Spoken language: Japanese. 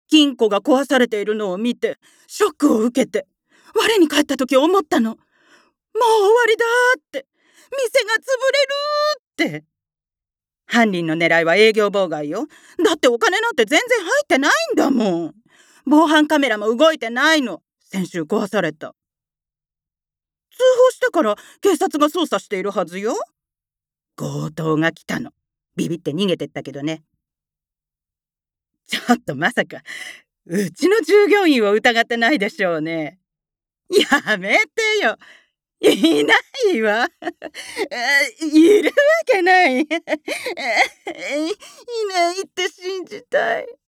金庫が壊されているのを見てショックを受けて、我に返った時思ったの。もう終わりだーって、店が潰れるーって。犯人の狙いは営業妨害よ。だってお金なんて全然入ってないんだもん。防犯カメラも動いてないの。先週壊された。通報したから警察が捜査しているはずよ。強盗が来たの。ビビって逃げてったけどね。ちょっとまさかうちの従業員を疑ってないでしょうね。やめてよ。いないわ。いるわけない。いないって信じたい。